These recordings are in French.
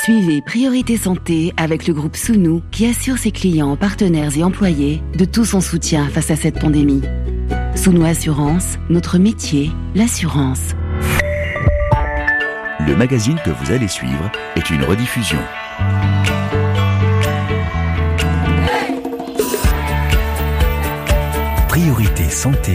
Suivez Priorité Santé avec le groupe Sounou qui assure ses clients, partenaires et employés de tout son soutien face à cette pandémie. Sounou Assurance, notre métier, l'assurance. Le magazine que vous allez suivre est une rediffusion. Priorité Santé.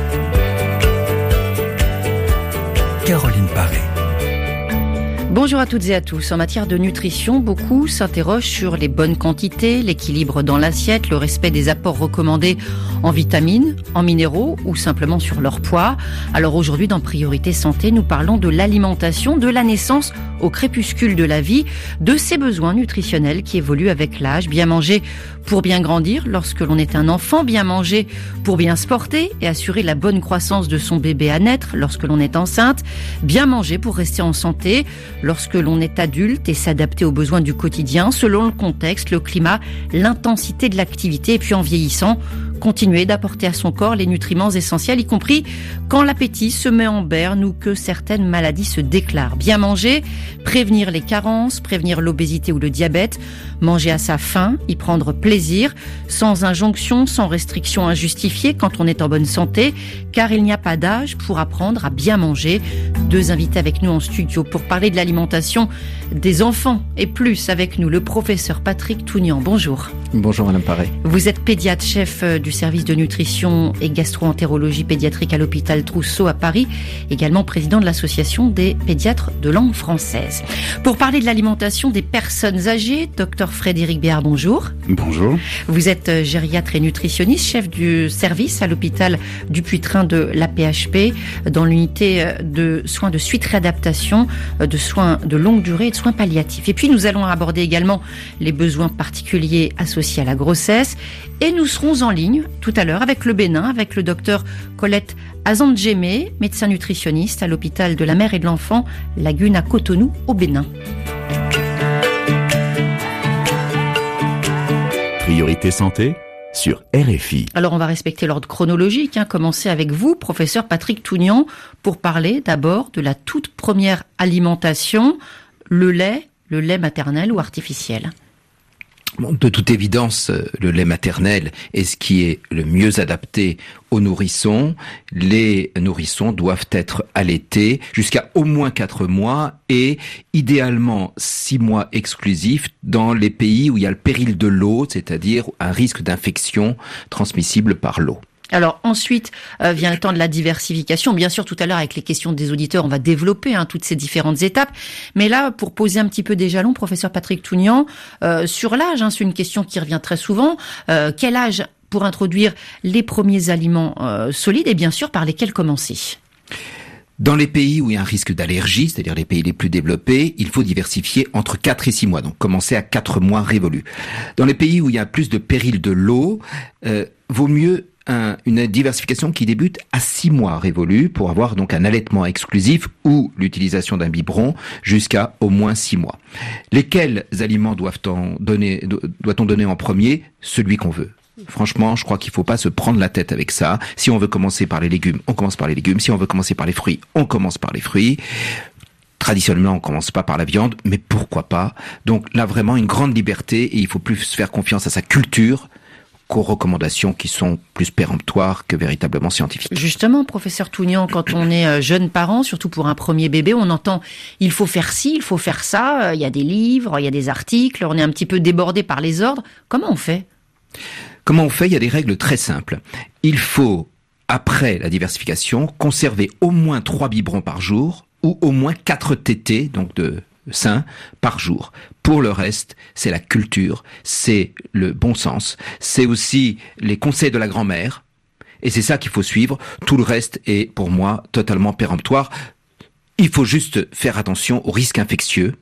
Caroline Paré. Bonjour à toutes et à tous. En matière de nutrition, beaucoup s'interrogent sur les bonnes quantités, l'équilibre dans l'assiette, le respect des apports recommandés en vitamines, en minéraux ou simplement sur leur poids. Alors aujourd'hui, dans Priorité Santé, nous parlons de l'alimentation, de la naissance au crépuscule de la vie, de ces besoins nutritionnels qui évoluent avec l'âge. Bien manger pour bien grandir lorsque l'on est un enfant, bien manger pour bien se porter et assurer la bonne croissance de son bébé à naître lorsque l'on est enceinte, bien manger pour rester en santé lorsque l'on est adulte et s'adapter aux besoins du quotidien selon le contexte, le climat, l'intensité de l'activité et puis en vieillissant, continuer d'apporter à son corps les nutriments essentiels, y compris quand l'appétit se met en berne ou que certaines maladies se déclarent. Bien manger, prévenir les carences, prévenir l'obésité ou le diabète, manger à sa faim, y prendre plaisir, sans injonction, sans restriction injustifiée quand on est en bonne santé, car il n'y a pas d'âge pour apprendre à bien manger. Deux invités avec nous en studio pour parler de l'alimentation des enfants et plus avec nous, le professeur Patrick Tougnan. Bonjour. Bonjour Madame Paré. Vous êtes pédiatre, chef du service de nutrition et gastro-entérologie pédiatrique à l'hôpital Trousseau à Paris, également président de l'association des pédiatres de langue française. Pour parler de l'alimentation des personnes âgées, docteur Frédéric Béard, bonjour. Bonjour. Vous êtes gériatre et nutritionniste, chef du service à l'hôpital du Puy-Train de l'AP-HP, dans l'unité de soins de suite réadaptation, de soins de longue durée et de soins palliatifs. Et puis nous allons aborder également les besoins particuliers associés à la grossesse. Et nous serons en ligne tout à l'heure avec le Bénin, avec le docteur Colette Azandjemé, médecin nutritionniste à l'hôpital de la mère et de l'enfant, Lagune à Cotonou au Bénin. Priorité Santé sur RFI. Alors on va respecter l'ordre chronologique, commencer avec vous, professeur Patrick Tougnan, pour parler d'abord de la toute première alimentation, le lait maternel ou artificiel. De toute évidence, le lait maternel est ce qui est le mieux adapté aux nourrissons. Les nourrissons doivent être allaités jusqu'à au moins 4 mois et idéalement 6 mois exclusifs dans les pays où il y a le péril de l'eau, c'est-à-dire un risque d'infection transmissible par l'eau. Alors ensuite vient le temps de la diversification. Bien sûr, tout à l'heure avec les questions des auditeurs, on va développer toutes ces différentes étapes. Mais là, pour poser un petit peu des jalons, professeur Patrick Tougnan, sur l'âge, c'est une question qui revient très souvent. Quel âge pour introduire les premiers aliments solides et bien sûr par lesquels commencer ? Dans les pays où il y a un risque d'allergie, c'est-à-dire les pays les plus développés, il faut diversifier entre 4 et 6 mois, donc commencer à 4 mois révolus. Dans les pays où il y a plus de péril de l'eau, vaut mieux une diversification qui débute à 6 mois révolus pour avoir donc un allaitement exclusif ou l'utilisation d'un biberon jusqu'à au moins 6 mois. Lesquels aliments doit-on donner en premier ? Celui qu'on veut. Franchement, je crois qu'il faut pas se prendre la tête avec ça. Si on veut commencer par les légumes, on commence par les légumes. Si on veut commencer par les fruits, on commence par les fruits. Traditionnellement, on commence pas par la viande, mais pourquoi pas ? Donc là, vraiment, une grande liberté et il faut plus faire confiance à sa culture qu'aux recommandations qui sont plus péremptoires que véritablement scientifiques. Justement, professeur Tougnan, quand on est jeune parent, surtout pour un premier bébé, on entend il faut faire ci, il faut faire ça, il y a des livres, il y a des articles, on est un petit peu débordé par les ordres. Comment on fait ? Comment on fait ? Il y a des règles très simples. Il faut, après la diversification, conserver au moins 3 biberons par jour ou au moins 4 tétés, donc de sein, par jour. Pour le reste, c'est la culture, c'est le bon sens, c'est aussi les conseils de la grand-mère, et c'est ça qu'il faut suivre. Tout le reste est, pour moi, totalement péremptoire. Il faut juste faire attention aux risques infectieux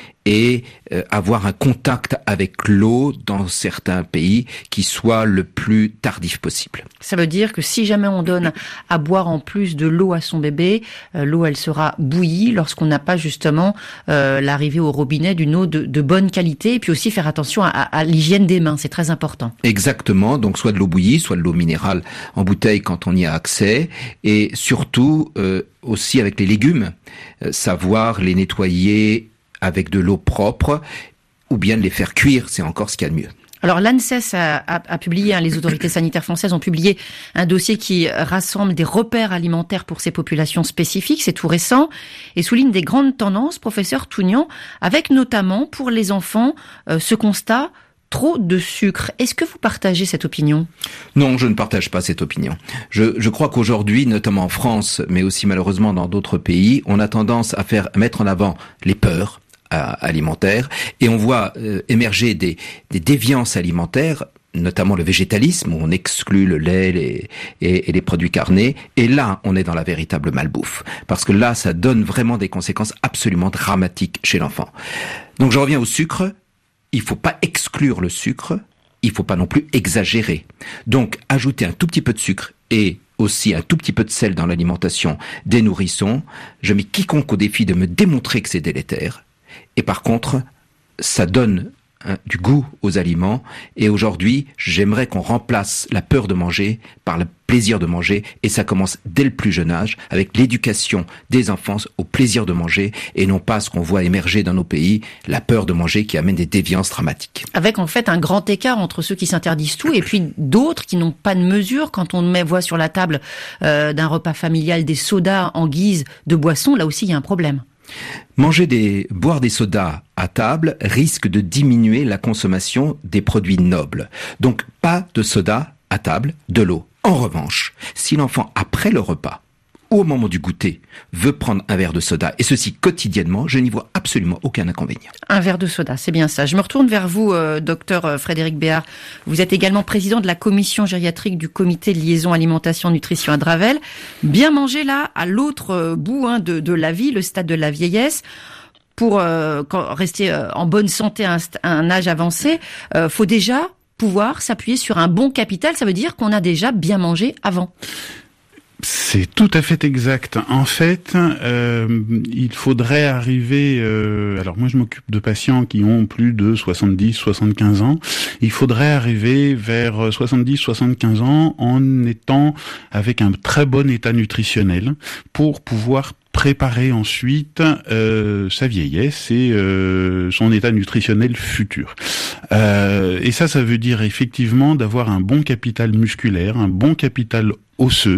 et avoir un contact avec l'eau dans certains pays qui soit le plus tardif possible. Ça veut dire que si jamais on donne à boire en plus de l'eau à son bébé, l'eau elle sera bouillie lorsqu'on n'a pas justement l'arrivée au robinet d'une eau de bonne qualité, et puis aussi faire attention à l'hygiène des mains, c'est très important. Exactement, donc soit de l'eau bouillie, soit de l'eau minérale en bouteille quand on y a accès, et surtout aussi avec les légumes, savoir les nettoyer avec de l'eau propre, ou bien de les faire cuire, c'est encore ce qu'il y a de mieux. Alors l'ANSES a publié, les autorités sanitaires françaises ont publié un dossier qui rassemble des repères alimentaires pour ces populations spécifiques, c'est tout récent, et souligne des grandes tendances, professeur Tougnan, avec notamment pour les enfants ce constat: trop de sucre. Est-ce que vous partagez cette opinion ? Non, je ne partage pas cette opinion. Je crois qu'aujourd'hui, notamment en France, mais aussi malheureusement dans d'autres pays, on a tendance à mettre en avant les peurs alimentaires, et on voit émerger des déviances alimentaires, notamment le végétalisme, où on exclut le lait et les produits carnés, et là, on est dans la véritable malbouffe, parce que là, ça donne vraiment des conséquences absolument dramatiques chez l'enfant. Donc je reviens au sucre. Il faut pas exclure le sucre, il faut pas non plus exagérer. Donc, ajouter un tout petit peu de sucre et aussi un tout petit peu de sel dans l'alimentation des nourrissons, je mets quiconque au défi de me démontrer que c'est délétère. Et par contre, ça donne du goût aux aliments. Et aujourd'hui, j'aimerais qu'on remplace la peur de manger par le plaisir de manger. Et ça commence dès le plus jeune âge, avec l'éducation des enfants au plaisir de manger, et non pas ce qu'on voit émerger dans nos pays, la peur de manger qui amène des déviances dramatiques. Avec en fait un grand écart entre ceux qui s'interdisent tout et puis d'autres qui n'ont pas de mesure. Quand on voit sur la table d'un repas familial des sodas en guise de boisson, là aussi il y a un problème. Boire des sodas à table risque de diminuer la consommation des produits nobles. Donc pas de soda à table, de l'eau. En revanche, si l'enfant après le repas ou au moment du goûter veut prendre un verre de soda, et ceci quotidiennement, je n'y vois absolument aucun inconvénient. Un verre de soda, c'est bien ça. Je me retourne vers vous, docteur Frédéric Béard. Vous êtes également président de la commission gériatrique du comité de liaison alimentation-nutrition à Dravel. Bien manger là, à l'autre bout de la vie, le stade de la vieillesse. Pour rester en bonne santé à un âge avancé, faut déjà pouvoir s'appuyer sur un bon capital. Ça veut dire qu'on a déjà bien mangé avant. C'est tout à fait exact. En fait, il faudrait arriver... alors moi, je m'occupe de patients qui ont plus de 70, 75 ans. Il faudrait arriver vers 70, 75 ans en étant avec un très bon état nutritionnel pour pouvoir préparer ensuite sa vieillesse et son état nutritionnel futur. Et ça veut dire effectivement d'avoir un bon capital musculaire, un bon capital osseux.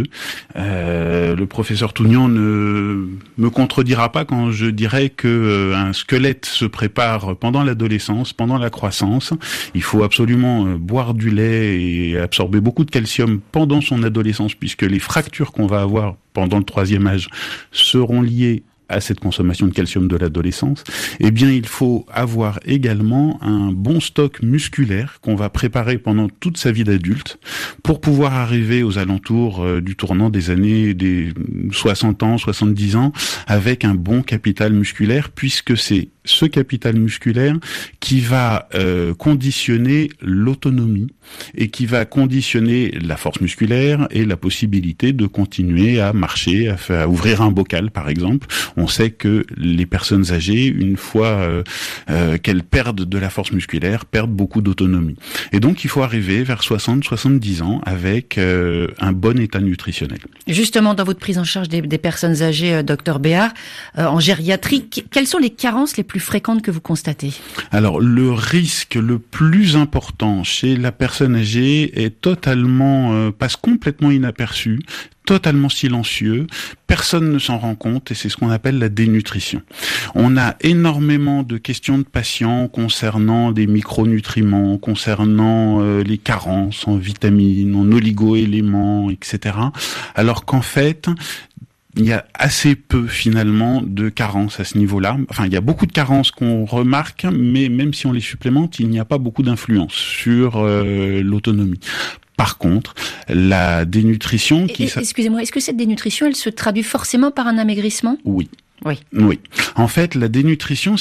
Le professeur Tougnan ne me contredira pas quand je dirais que un squelette se prépare pendant l'adolescence, pendant la croissance. Il faut absolument boire du lait et absorber beaucoup de calcium pendant son adolescence, puisque les fractures qu'on va avoir pendant le 3e âge seront liées à cette consommation de calcium de l'adolescence. Eh bien, il faut avoir également un bon stock musculaire qu'on va préparer pendant toute sa vie d'adulte pour pouvoir arriver aux alentours du tournant des années des 60 ans, 70 ans avec un bon capital musculaire, puisque c'est ce capital musculaire qui va conditionner l'autonomie et qui va conditionner la force musculaire et la possibilité de continuer à marcher, à ouvrir un bocal par exemple. On sait que les personnes âgées, une fois qu'elles perdent de la force musculaire, perdent beaucoup d'autonomie. Et donc il faut arriver vers 60-70 ans avec un bon état nutritionnel. Justement, dans votre prise en charge des personnes âgées, docteur Béard, en gériatrie, quelles sont les carences les plus fréquentes que vous constatez? Alors, le risque le plus important chez la personne âgée est passe complètement inaperçu, totalement silencieux, personne ne s'en rend compte, et c'est ce qu'on appelle la dénutrition. On a énormément de questions de patients concernant des micronutriments, concernant les carences en vitamines, en oligo-éléments, etc. Alors qu'en fait, il y a assez peu finalement de carences à ce niveau-là. Enfin, il y a beaucoup de carences qu'on remarque, mais même si on les supplémente, il n'y a pas beaucoup d'influence sur l'autonomie. Par contre, la dénutrition... Excusez-moi, est-ce que cette dénutrition, elle se traduit forcément par un amaigrissement ? Oui. Oui. En fait, la dénutrition,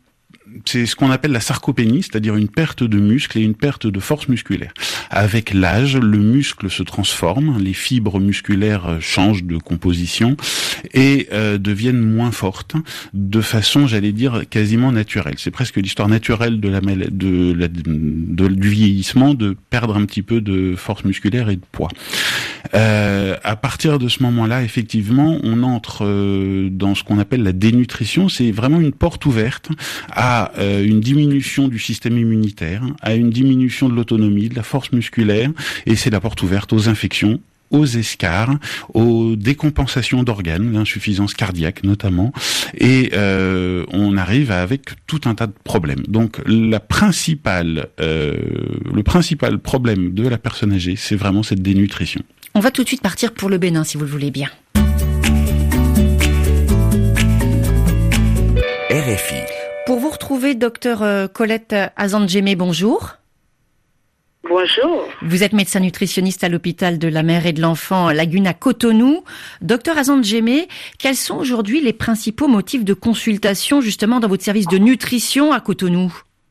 c'est ce qu'on appelle la sarcopénie, c'est-à-dire une perte de muscle et une perte de force musculaire. Avec l'âge, le muscle se transforme, les fibres musculaires changent de composition et deviennent moins fortes de façon, j'allais dire, quasiment naturelle. C'est presque l'histoire naturelle du vieillissement, de perdre un petit peu de force musculaire et de poids. À partir de ce moment-là, effectivement, on entre dans ce qu'on appelle la dénutrition. C'est vraiment une porte ouverte à une diminution du système immunitaire, à une diminution de l'autonomie, de la force musculaire, et c'est la porte ouverte aux infections, aux escarres, aux décompensations d'organes, l'insuffisance cardiaque notamment, et on arrive avec tout un tas de problèmes. Donc le principal problème de la personne âgée, c'est vraiment cette dénutrition. On va tout de suite partir pour le Bénin, si vous le voulez bien. RFI. Pour vous retrouver, docteur Colette Azandjemé, bonjour. Bonjour. Vous êtes médecin nutritionniste à l'hôpital de la mère et de l'enfant Lagune à Cotonou. Docteur Azandjemé, quels sont aujourd'hui les principaux motifs de consultation justement dans votre service de nutrition à Cotonou?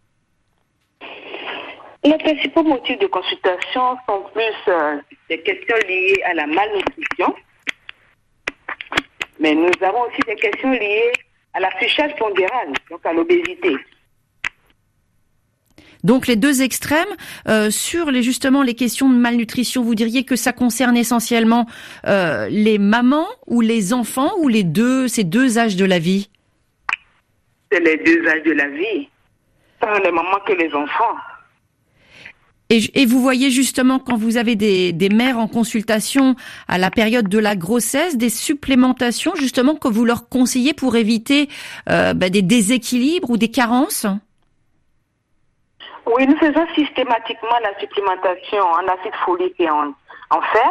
Les principaux motifs de consultation sont plus des questions liées à la malnutrition, mais nous avons aussi des questions liées à la surcharge pondérale, donc à l'obésité. Donc les deux extrêmes, sur justement les questions de malnutrition, vous diriez que ça concerne essentiellement les mamans ou les enfants ou ces deux âges de la vie? C'est les deux âges de la vie, tant les mamans que les enfants. Et vous voyez justement quand vous avez des mères en consultation à la période de la grossesse, des supplémentations justement que vous leur conseillez pour éviter des déséquilibres ou des carences? Oui, nous faisons systématiquement la supplémentation en acide folique et en fer.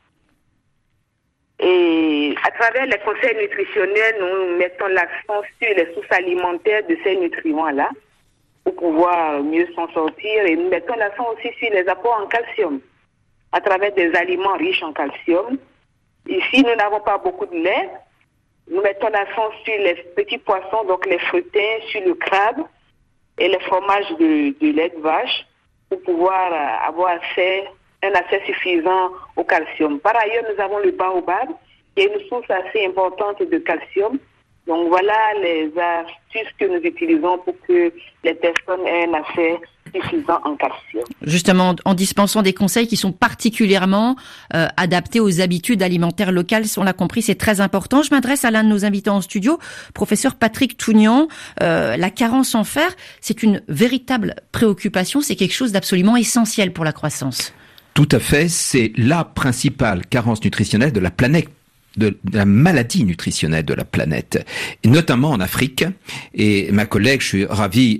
Et à travers les conseils nutritionnels, nous mettons l'accent sur les sources alimentaires de ces nutriments-là pour pouvoir mieux s'en sortir. Et nous mettons l'accent aussi sur les apports en calcium à travers des aliments riches en calcium. Ici, nous n'avons pas beaucoup de lait. Nous mettons l'accent sur les petits poissons, donc les fruitins, sur le crabe et les fromages de lait de vache pour pouvoir avoir un accès suffisant au calcium. Par ailleurs, nous avons le baobab, qui est une source assez importante de calcium. Donc voilà les astuces que nous utilisons pour que les personnes aient un accès suffisant en calcium. Justement, en dispensant des conseils qui sont particulièrement adaptés aux habitudes alimentaires locales, on l'a compris, c'est très important. Je m'adresse à l'un de nos invités en studio, professeur Patrick Tougnan. La carence en fer, c'est une véritable préoccupation, c'est quelque chose d'absolument essentiel pour la croissance. Tout à fait, c'est la principale carence nutritionnelle de la planète. De la maladie nutritionnelle de la planète, et notamment en Afrique. Et ma collègue, je suis ravi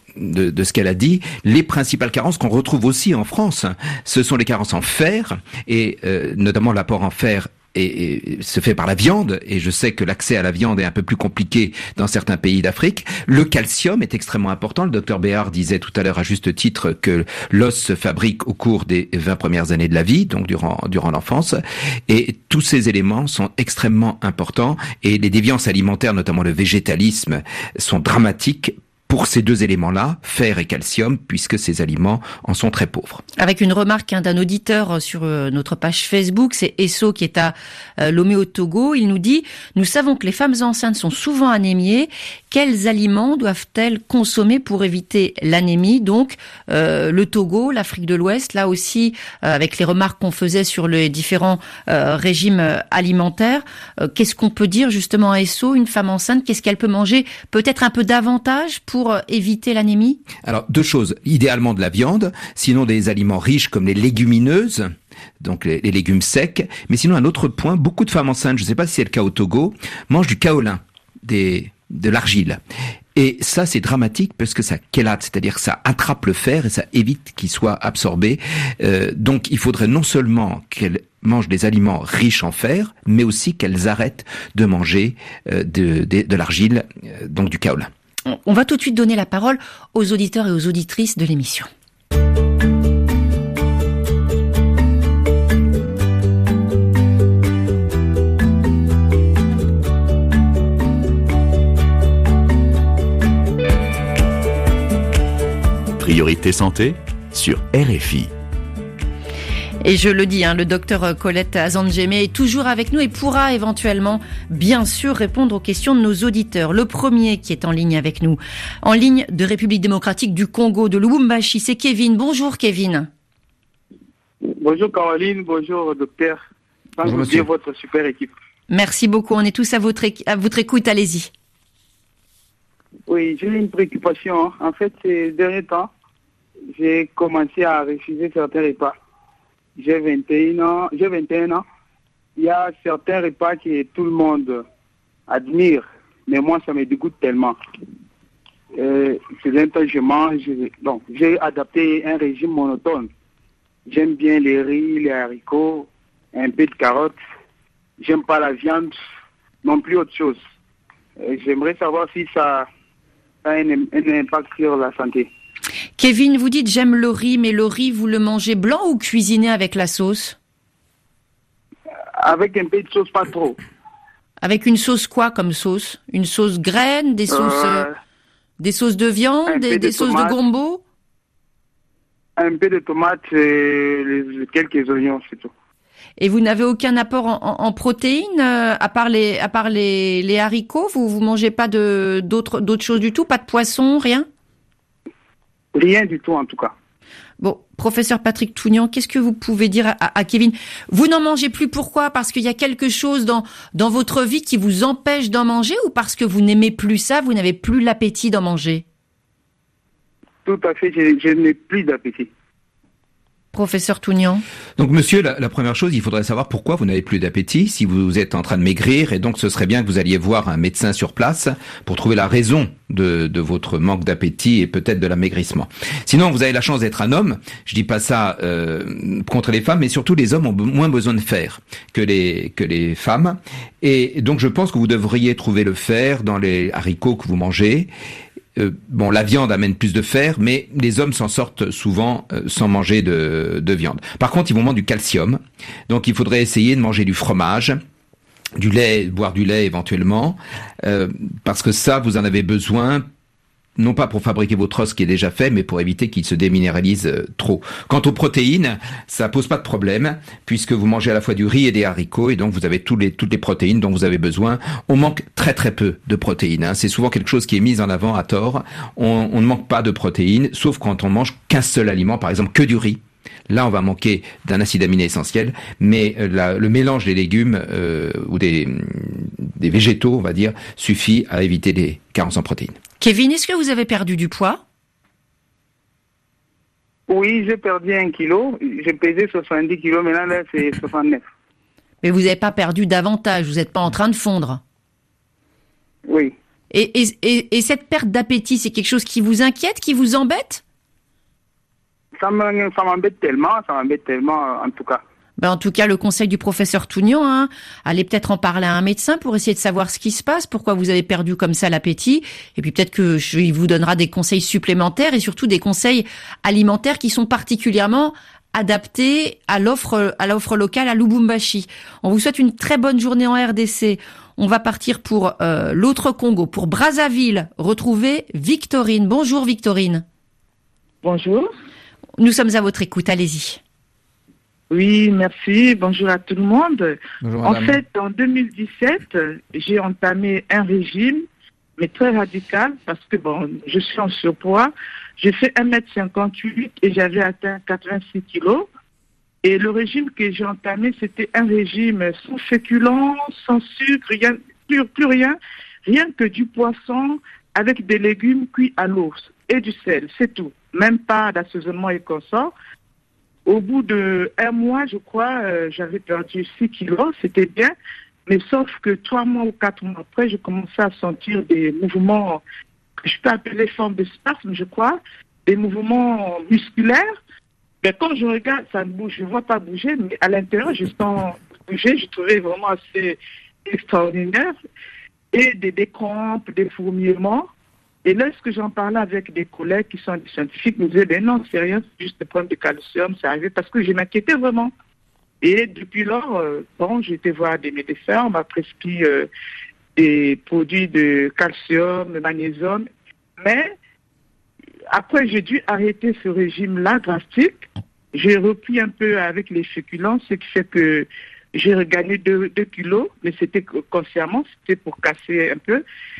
de ce qu'elle a dit, les principales carences qu'on retrouve aussi en France, ce sont les carences en fer, et notamment l'apport en fer et se fait par la viande, et je sais que l'accès à la viande est un peu plus compliqué dans certains pays d'Afrique. Le calcium est extrêmement important. Le docteur Béard disait tout à l'heure à juste titre que l'os se fabrique au cours des 20 premières années de la vie, donc durant l'enfance, et tous ces éléments sont extrêmement importants, et les déviances alimentaires, notamment le végétalisme, sont dramatiques pour ces deux éléments-là, fer et calcium, puisque ces aliments en sont très pauvres. Avec une remarque d'un auditeur sur notre page Facebook, c'est Esso qui est à Lomé au Togo, il nous dit « Nous savons que les femmes enceintes sont souvent anémiées. Quels aliments doivent-elles consommer pour éviter l'anémie ?» Donc, le Togo, l'Afrique de l'Ouest, là aussi, avec les remarques qu'on faisait sur les différents régimes alimentaires, qu'est-ce qu'on peut dire justement à Esso, une femme enceinte, qu'est-ce qu'elle peut manger peut-être un peu davantage pour éviter l'anémie? Alors, deux choses. Idéalement de la viande, sinon des aliments riches comme les légumineuses, donc les légumes secs. Mais sinon, un autre point, beaucoup de femmes enceintes, je ne sais pas si c'est le cas au Togo, mangent du kaolin, de l'argile. Et ça, c'est dramatique parce que ça chélate, c'est-à-dire que ça attrape le fer et ça évite qu'il soit absorbé. Donc, il faudrait non seulement qu'elles mangent des aliments riches en fer, mais aussi qu'elles arrêtent de manger de l'argile, donc du kaolin. On va tout de suite donner la parole aux auditeurs et aux auditrices de l'émission. Priorité santé sur RFI. Et je le dis, le docteur Colette Azandjemé est toujours avec nous et pourra éventuellement, bien sûr, répondre aux questions de nos auditeurs. Le premier qui est en ligne avec nous, en ligne de République démocratique du Congo, de Lubumbashi, c'est Kevin. Bonjour Kevin. Bonjour Caroline, bonjour docteur. sans oublier votre super équipe. Merci beaucoup. On est tous à votre écoute. Allez-y. Oui, j'ai une préoccupation. En fait, ces derniers temps, j'ai commencé à refuser certains repas. J'ai 21 ans. Il y a certains repas que tout le monde admire, mais moi, ça me dégoûte tellement. Ces derniers temps, je mange. Donc, j'ai adapté un régime monotone. J'aime bien les riz, les haricots, un peu de carottes. J'aime pas la viande, non plus autre chose. J'aimerais savoir si ça a un impact sur la santé. Kevin, vous dites j'aime le riz, mais le riz, vous le mangez blanc ou cuisiné avec la sauce? Avec un peu de sauce, pas trop. Avec une sauce quoi comme sauce? Une sauce graine, des sauces de viande, des sauces de gombo? Un peu de tomates et quelques oignons, c'est tout. Et vous n'avez aucun apport en protéines à part les haricots? Vous mangez pas d'autres choses du tout? Pas de poisson, rien? Rien du tout en tout cas. Bon, professeur Patrick Tougnan, qu'est-ce que vous pouvez dire à Kevin? Vous n'en mangez plus, pourquoi? Parce qu'il y a quelque chose dans votre vie qui vous empêche d'en manger, ou parce que vous n'aimez plus ça, vous n'avez plus l'appétit d'en manger? Tout à fait, je n'ai plus d'appétit. Professeur Tougnan. Donc monsieur, la première chose, il faudrait savoir pourquoi vous n'avez plus d'appétit, si vous êtes en train de maigrir, et donc ce serait bien que vous alliez voir un médecin sur place pour trouver la raison de votre manque d'appétit et peut-être de l'amaigrissement. Sinon, vous avez la chance d'être un homme, je dis pas ça contre les femmes, mais surtout les hommes ont moins besoin de fer que les femmes, et donc je pense que vous devriez trouver le fer dans les haricots que vous mangez. Bon, la viande amène plus de fer, mais les hommes s'en sortent souvent sans manger de viande. Par contre, ils vont manger du calcium, donc il faudrait essayer de manger du fromage, du lait, boire du lait éventuellement, parce que ça, vous en avez besoin, non pas pour fabriquer votre os qui est déjà fait, mais pour éviter qu'il se déminéralise trop. Quant aux protéines, ça pose pas de problème, puisque vous mangez à la fois du riz et des haricots, et donc vous avez toutes les protéines dont vous avez besoin. On manque très très peu de protéines, hein. C'est souvent quelque chose qui est mis en avant à tort. On ne manque pas de protéines, sauf quand on mange qu'un seul aliment, par exemple que du riz. Là, on va manquer d'un acide aminé essentiel, mais le mélange des légumes ou des végétaux, on va dire, suffit à éviter les carences en protéines. Kevin, est-ce que vous avez perdu du poids? Oui, j'ai perdu 1 kilo. J'ai pesé 70 kilos, maintenant là, c'est 69. Mais vous n'avez pas perdu davantage, vous n'êtes pas en train de fondre. Oui. Et cette perte d'appétit, c'est quelque chose qui vous inquiète, qui vous embête? Ça m'embête tellement en tout cas. Ben en tout cas, le conseil du professeur Tougnan, allez peut-être en parler à un médecin pour essayer de savoir ce qui se passe, pourquoi vous avez perdu comme ça l'appétit, et puis peut-être il vous donnera des conseils supplémentaires et surtout des conseils alimentaires qui sont particulièrement adaptés à l'offre locale à Lubumbashi. On vous souhaite une très bonne journée en RDC. On va partir pour l'autre Congo, pour Brazzaville, retrouver Victorine. Bonjour Victorine. Bonjour. Nous sommes à votre écoute, allez-y. Oui, merci. Bonjour à tout le monde. Bonjour, madame. En fait, en 2017, j'ai entamé un régime, mais très radical, parce que je suis en surpoids. J'ai fait 1m58 et j'avais atteint 86 kilos. Et le régime que j'ai entamé, c'était un régime sans féculents, sans sucre, plus rien que du poisson avec des légumes cuits à l'eau et du sel, c'est tout. Même pas d'assaisonnement et consort. Au bout de 1 mois, je crois, j'avais perdu 6 kilos, c'était bien. Mais sauf que 3 mois ou 4 mois après, je commençais à sentir des mouvements que je peux appeler forme de spasme, je crois, des mouvements musculaires. Mais quand je regarde, ça ne bouge, je ne vois pas bouger, mais à l'intérieur, je sens bouger. Je trouvais vraiment assez extraordinaire. Et des crampes, des fourmillements. Et lorsque j'en parlais avec des collègues qui sont des scientifiques, ils me disaient, non, c'est rien, c'est juste des problèmes de calcium, c'est arrivé parce que je m'inquiétais vraiment. Et depuis lors, j'ai été voir des médecins, on m'a prescrit des produits de calcium, de magnésium, mais après j'ai dû arrêter ce régime-là drastique. J'ai repris un peu avec les féculents, ce qui fait que j'ai regagné 2 kilos, mais c'était consciemment, c'était pour casser un peu.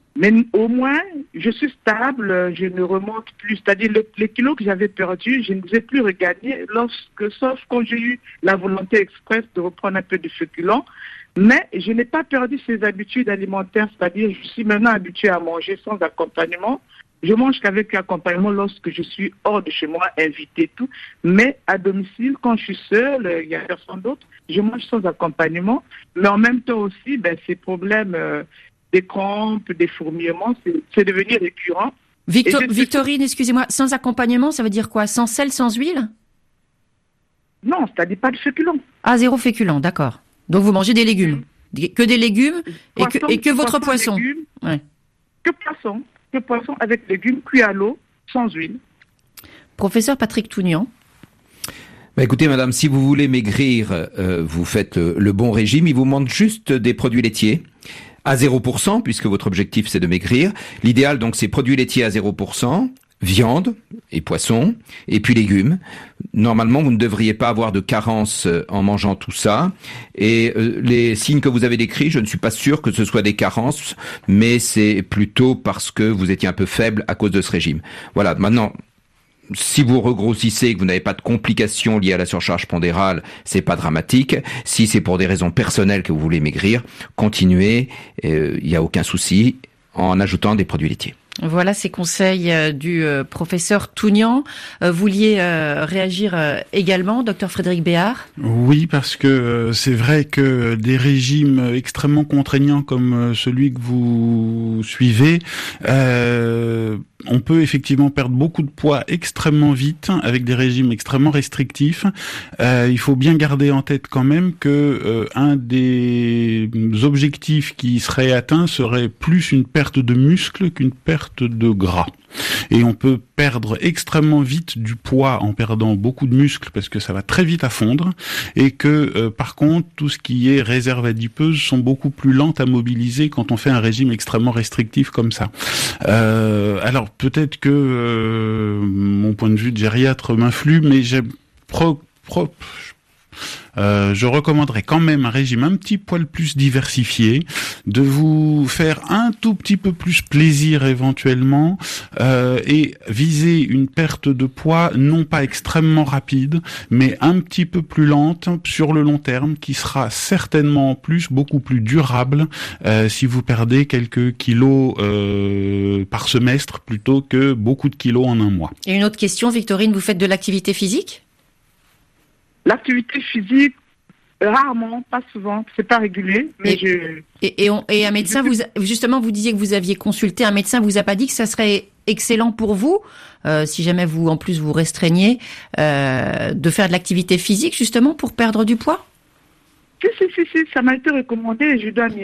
Mais au moins, je suis stable, je ne remonte plus. C'est-à-dire, les kilos que j'avais perdus, je ne les ai plus regagnés, sauf quand j'ai eu la volonté express de reprendre un peu de féculents. Mais je n'ai pas perdu ces habitudes alimentaires, c'est-à-dire, je suis maintenant habituée à manger sans accompagnement. Je mange qu'avec accompagnement lorsque je suis hors de chez moi, invité, tout. Mais à domicile, quand je suis seule, il n'y a personne d'autre, je mange sans accompagnement. Mais en même temps aussi, ces problèmes des crampes, des fourmillements, c'est devenu récurrent. Victorine, excusez-moi, sans accompagnement, ça veut dire quoi? Sans sel, sans huile? Non, c'est-à-dire pas de féculents. Ah, 0 féculents, d'accord. Donc vous mangez des légumes. Que des légumes et que votre poisson. Légumes, ouais. Que poisson avec légumes cuits à l'eau, sans huile. Professeur Patrick Tougnan. Écoutez, madame, si vous voulez maigrir, vous faites le bon régime. Il vous manque juste des produits laitiers à 0%, puisque votre objectif, c'est de maigrir. L'idéal, donc, c'est produits laitiers à 0%, viande et poisson, et puis légumes. Normalement, vous ne devriez pas avoir de carence en mangeant tout ça. Et les signes que vous avez décrits, je ne suis pas sûr que ce soit des carences, mais c'est plutôt parce que vous étiez un peu faible à cause de ce régime. Voilà, maintenant, si vous regrossissez et que vous n'avez pas de complications liées à la surcharge pondérale, c'est pas dramatique. Si c'est pour des raisons personnelles que vous voulez maigrir, continuez, il n'y a aucun souci, en ajoutant des produits laitiers. Voilà ces conseils du professeur Tougnan. Vous vouliez réagir également, docteur Frédéric Béard? Oui, parce que c'est vrai que des régimes extrêmement contraignants comme celui que vous suivez, on peut effectivement perdre beaucoup de poids extrêmement vite avec des régimes extrêmement restrictifs. Il faut bien garder en tête quand même que un des objectifs qui serait atteint serait plus une perte de muscle qu'une perte de gras. Et on peut perdre extrêmement vite du poids en perdant beaucoup de muscles parce que ça va très vite à fondre et que par contre tout ce qui est réserve adipeuse sont beaucoup plus lentes à mobiliser quand on fait un régime extrêmement restrictif comme ça. Alors peut-être que mon point de vue de gériatre m'influe, mais je recommanderais quand même un régime un petit poil plus diversifié, de vous faire un tout petit peu plus plaisir éventuellement et viser une perte de poids non pas extrêmement rapide, mais un petit peu plus lente sur le long terme, qui sera certainement en plus beaucoup plus durable si vous perdez quelques kilos par semestre plutôt que beaucoup de kilos en un mois. Et une autre question, Victorine, vous faites de l'activité physique ? L'activité physique, rarement, pas souvent, c'est pas régulier, mais et un médecin, vous disiez que vous aviez consulté un médecin, vous a pas dit que ça serait excellent pour vous, si jamais vous, en plus, vous restreignez, de faire de l'activité physique, justement, pour perdre du poids? Si, ça m'a été recommandé et je dois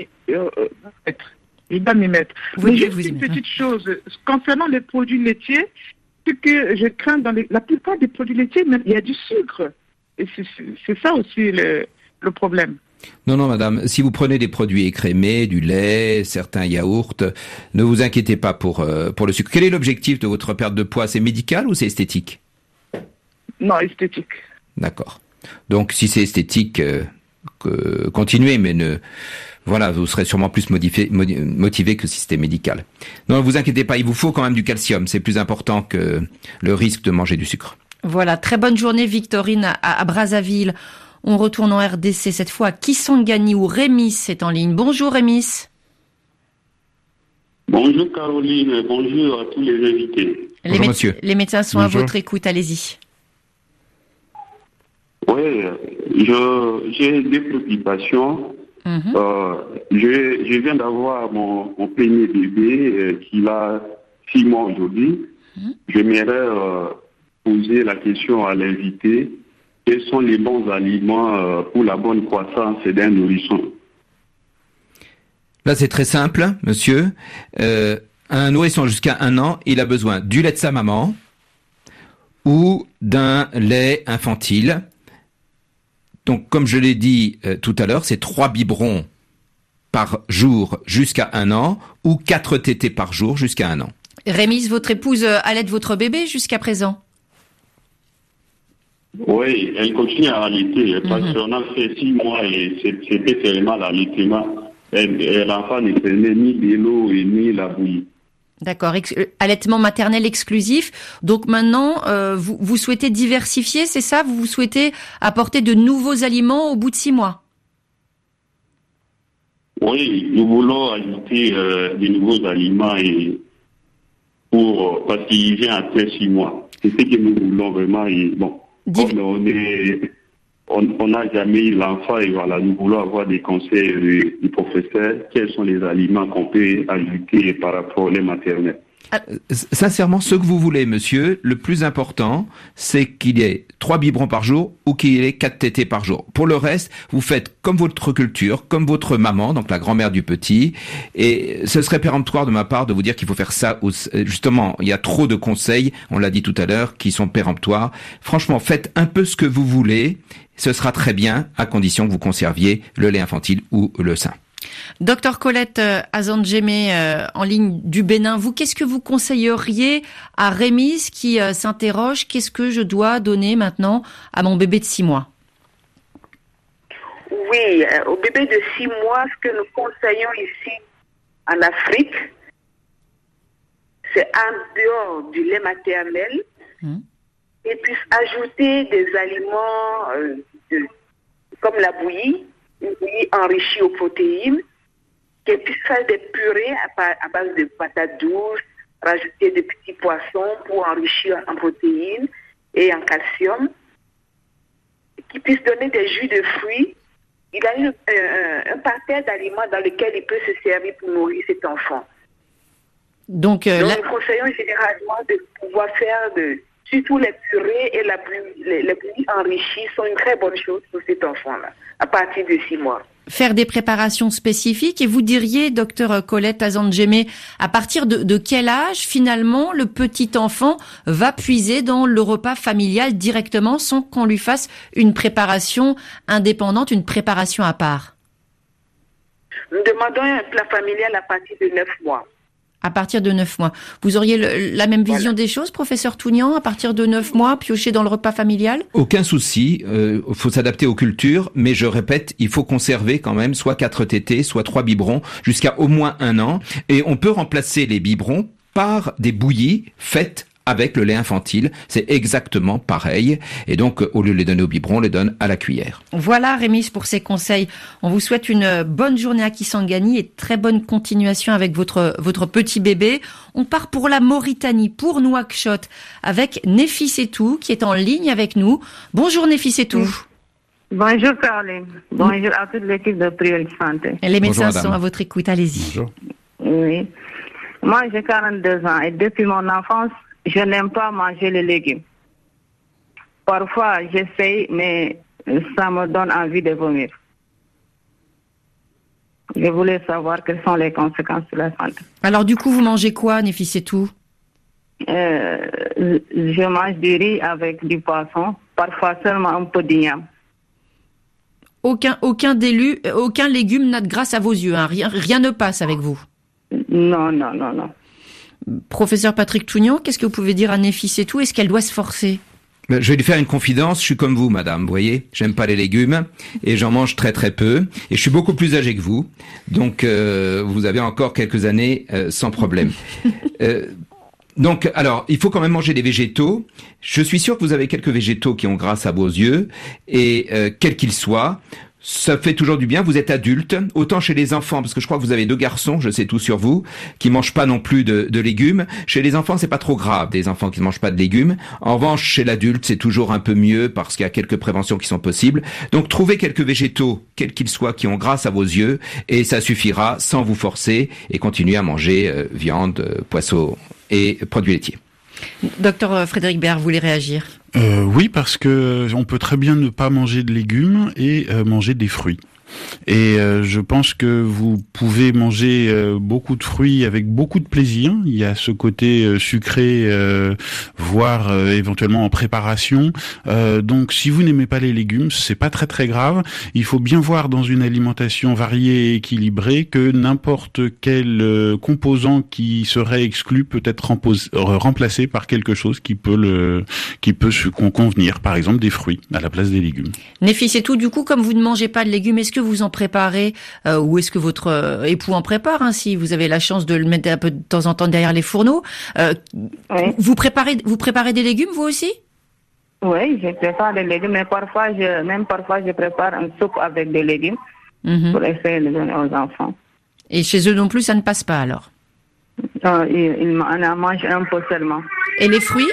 m'y mettre. Mais juste une petite chose, concernant les produits laitiers, ce que je crains dans la plupart des produits laitiers, même, il y a du sucre. Et c'est ça aussi le problème. Non, madame, si vous prenez des produits écrémés, du lait, certains yaourts, ne vous inquiétez pas pour le sucre. Quel est l'objectif de votre perte de poids? C'est médical ou c'est esthétique? Non, esthétique. D'accord. Donc, si c'est esthétique, continuez, mais voilà, vous serez sûrement plus motivé que si c'était médical. Non, ne vous inquiétez pas, il vous faut quand même du calcium. C'est plus important que le risque de manger du sucre. Voilà, très bonne journée Victorine à Brazzaville. On retourne en RDC, cette fois à Kisangani où Rémis est en ligne. Bonjour Rémis. Bonjour Caroline, bonjour à tous les invités. Bonjour monsieur. Les médecins sont à votre écoute, allez-y. Oui, j'ai des préoccupations. Je viens d'avoir mon premier bébé qui a 6 mois aujourd'hui. J'aimerais poser la question à l'invité. Quels sont les bons aliments pour la bonne croissance d'un nourrisson? Là, c'est très simple, monsieur. Un nourrisson jusqu'à 1 an, il a besoin du lait de sa maman ou d'un lait infantile. Donc, comme je l'ai dit tout à l'heure, c'est 3 biberons par jour jusqu'à 1 an ou 4 tétés par jour jusqu'à 1 an. Rémis, votre épouse allaite votre bébé jusqu'à présent? Oui, elle continue à allaiter parce qu'on a fait 6 mois et c'était seulement l'allaitement. l'enfant ne prenait ni de l'eau et ni la bouillie. D'accord, allaitement maternel exclusif. Donc maintenant, vous souhaitez diversifier, c'est ça? Vous souhaitez apporter de nouveaux aliments au bout de 6 mois? Oui, nous voulons ajouter de nouveaux aliments parce qu'il vient après 6 mois. C'est ce que nous voulons vraiment. Et bon, on n'a jamais eu l'enfant et voilà, nous voulons avoir des conseils du professeur. Quels sont les aliments qu'on peut ajouter par rapport au lait maternel? Sincèrement, ce que vous voulez, monsieur, le plus important, c'est qu'il y ait 3 biberons par jour ou qu'il y ait 4 tétés par jour. Pour le reste, vous faites comme votre culture, comme votre maman, donc la grand-mère du petit, et ce serait péremptoire de ma part de vous dire qu'il faut faire ça. Justement, il y a trop de conseils, on l'a dit tout à l'heure, qui sont péremptoires. Franchement, faites un peu ce que vous voulez, ce sera très bien, à condition que vous conserviez le lait infantile ou le sein. Docteur Colette Azandjeme, en ligne du Bénin, qu'est-ce que vous conseilleriez à Rémis qui s'interroge, qu'est-ce que je dois donner maintenant à mon bébé de 6 mois? Oui, au bébé de 6 mois, ce que nous conseillons ici en Afrique, c'est en dehors du lait maternel, et puis ajouter des aliments comme la bouillie, une bouillie enrichie aux protéines, qu'elle puisse faire des purées à base de patates douces, rajouter des petits poissons pour enrichir en protéines et en calcium, qui puisse donner des jus de fruits. Il a un parterre d'aliments dans lequel il peut se servir pour nourrir cet enfant. Donc nous conseillons généralement de pouvoir faire surtout les purées et les bouillies enrichies sont une très bonne chose pour cet enfant-là, à partir de 6 mois. Faire des préparations spécifiques, et vous diriez, docteur Colette Azandjeme, à partir de quel âge, finalement, le petit enfant va puiser dans le repas familial directement sans qu'on lui fasse une préparation indépendante, une préparation à part? Nous demandons un plat familial à partir de 9 mois. À partir de 9 mois. Vous auriez la même vision des choses, professeur Tougnan, à partir de 9 mois, piocher dans le repas familial? Aucun souci, faut s'adapter aux cultures, mais je répète, il faut conserver quand même soit 4 tétés, soit 3 biberons, jusqu'à au moins 1 an, et on peut remplacer les biberons par des bouillies faites avec le lait infantile, c'est exactement pareil. Et donc, au lieu de les donner au biberon, on les donne à la cuillère. Voilà, Rémis, pour ces conseils. On vous souhaite une bonne journée à Kisangani et très bonne continuation avec votre petit bébé. On part pour la Mauritanie, pour Nouakchott, avec Nefissetou, qui est en ligne avec nous. Bonjour Nefissetou. Bonjour Caroline. Bonjour à toute l'équipe de Priorité Santé. Et les médecins sont à votre écoute, allez-y. Bonjour. Oui. Moi, j'ai 42 ans et depuis mon enfance, je n'aime pas manger les légumes. Parfois, j'essaye, mais ça me donne envie de vomir. Je voulais savoir quelles sont les conséquences sur la santé. Alors, du coup, vous mangez quoi, Nefissetou? Je mange du riz avec du poisson, parfois seulement un peu d'igname. Aucun légume n'a de grâce à vos yeux, hein. Rien ne passe avec vous? Non. Professeur Patrick Tougnan, qu'est-ce que vous pouvez dire à Nefissetou? Est-ce qu'elle doit se forcer? Je vais lui faire une confidence, je suis comme vous, madame, vous voyez, j'aime pas les légumes, et j'en mange très très peu, et je suis beaucoup plus âgé que vous, donc vous avez encore quelques années sans problème. Donc, alors, il faut quand même manger des végétaux. Je suis sûr que vous avez quelques végétaux qui ont grâce à vos yeux, et quels qu'ils soient, ça fait toujours du bien. Vous êtes adulte, autant chez les enfants, parce que je crois que vous avez 2 garçons, je sais tout sur vous, qui mangent pas non plus de légumes. Chez les enfants, c'est pas trop grave, des enfants qui ne mangent pas de légumes. En revanche, chez l'adulte, c'est toujours un peu mieux, parce qu'il y a quelques préventions qui sont possibles. Donc, trouvez quelques végétaux, quels qu'ils soient, qui ont grâce à vos yeux, et ça suffira, sans vous forcer, et continuez à manger viande, poisson et produits laitiers. Docteur Frédéric Béard, vous voulez réagir? Oui, parce que on peut très bien ne pas manger de légumes et manger des fruits. Et je pense que vous pouvez manger beaucoup de fruits avec beaucoup de plaisir. Il y a ce côté sucré, voire éventuellement en préparation. Donc, si vous n'aimez pas les légumes, c'est pas très très grave. Il faut bien voir dans une alimentation variée et équilibrée que n'importe quel composant qui serait exclu peut être remplacé par quelque chose qui peut convenir. Par exemple, des fruits à la place des légumes. Nefissetou, du coup, comme vous ne mangez pas de légumes, est-ce que vous en préparez ou est-ce que votre époux en prépare, hein, si vous avez la chance de le mettre un peu de temps en temps derrière les fourneaux? Oui. Vous préparez des légumes vous aussi? Oui, je prépare des légumes, mais parfois je prépare une soupe avec des légumes pour essayer de donner aux enfants. Et chez eux non plus, ça ne passe pas alors? Ils en mangent un peu seulement. Et les fruits?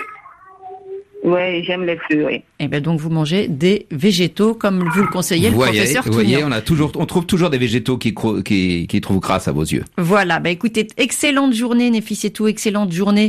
Oui, j'aime les fruits, oui. Et bien donc vous mangez des végétaux comme vous le conseillez, le professeur Tougnan. Vous voyez, on trouve toujours des végétaux qui trouvent grâce à vos yeux. Voilà, écoutez, excellente journée Néfissetou, excellente journée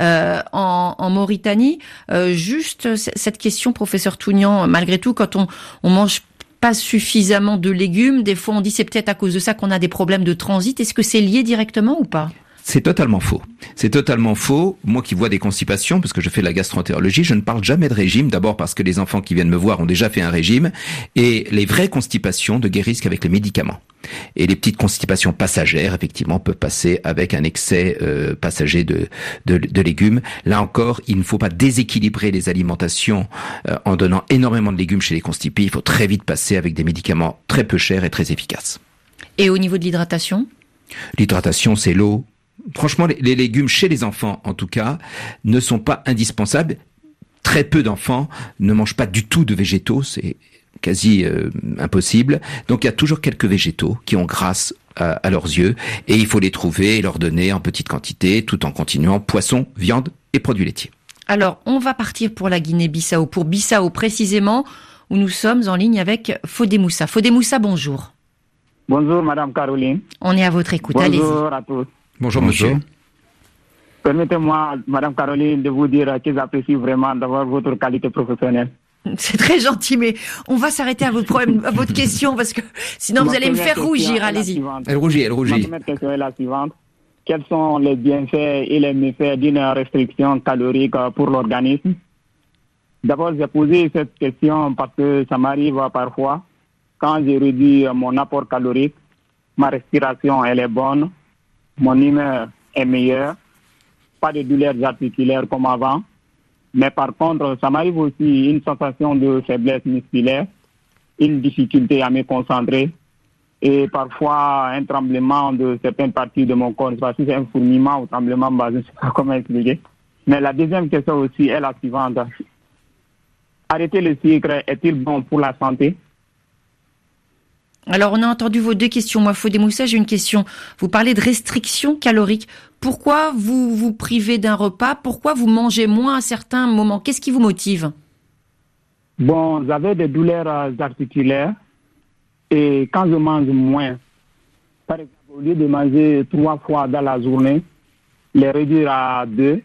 en Mauritanie. Juste cette question, professeur Tougnan, malgré tout, quand on mange pas suffisamment de légumes, des fois on dit c'est peut-être à cause de ça qu'on a des problèmes de transit. Est-ce que c'est lié directement ou pas? C'est totalement faux. C'est totalement faux. Moi qui vois des constipations, parce que je fais de la gastroentérologie, je ne parle jamais de régime. D'abord parce que les enfants qui viennent me voir ont déjà fait un régime. Et les vraies constipations ne guérissent qu'avec les médicaments. Et les petites constipations passagères, effectivement, peuvent passer avec un excès passager de légumes. Là encore, il ne faut pas déséquilibrer les alimentations en donnant énormément de légumes chez les constipés. Il faut très vite passer avec des médicaments très peu chers et très efficaces. Et au niveau de l'hydratation? L'hydratation, c'est l'eau. Franchement, les légumes chez les enfants, en tout cas, ne sont pas indispensables. Très peu d'enfants ne mangent pas du tout de végétaux, c'est quasi impossible. Donc il y a toujours quelques végétaux qui ont grâce à leurs yeux et il faut les trouver et leur donner en petite quantité tout en continuant poisson, viande et produits laitiers. Alors, on va partir pour la Guinée-Bissau, pour Bissau précisément, où nous sommes en ligne avec Fodé Moussa. Fodé Moussa, bonjour. Bonjour Madame Caroline. On est à votre écoute, Bonjour allez-y. À tous. Bonjour monsieur. Permettez-moi, Madame Caroline, de vous dire que j'apprécie vraiment d'avoir votre qualité professionnelle. C'est très gentil, mais on va s'arrêter à votre question, parce que sinon vous allez me faire rougir, allez-y. Elle rougit. Ma première question est la suivante. Quels sont les bienfaits et les méfaits d'une restriction calorique pour l'organisme? D'abord, j'ai posé cette question parce que ça m'arrive parfois, quand j'ai réduit mon apport calorique, ma respiration elle est bonne, mon humeur est meilleure, pas de douleurs articulaires comme avant, mais par contre, ça m'arrive aussi une sensation de faiblesse musculaire, une difficulté à me concentrer et parfois un tremblement de certaines parties de mon corps. Je ne sais pas si c'est un fourmillement ou tremblement, je ne sais pas comment expliquer. Mais la deuxième question aussi est la suivante. Arrêter le sucre est-il bon pour la santé? Alors, on a entendu vos deux questions. Moi, Fodé Moussa, j'ai une question. Vous parlez de restriction calorique. Pourquoi vous vous privez d'un repas? Pourquoi vous mangez moins à certains moments? Qu'est-ce qui vous motive? Bon, j'avais des douleurs articulaires et quand je mange moins, par exemple, au lieu de manger 3 fois dans la journée, les réduire à 2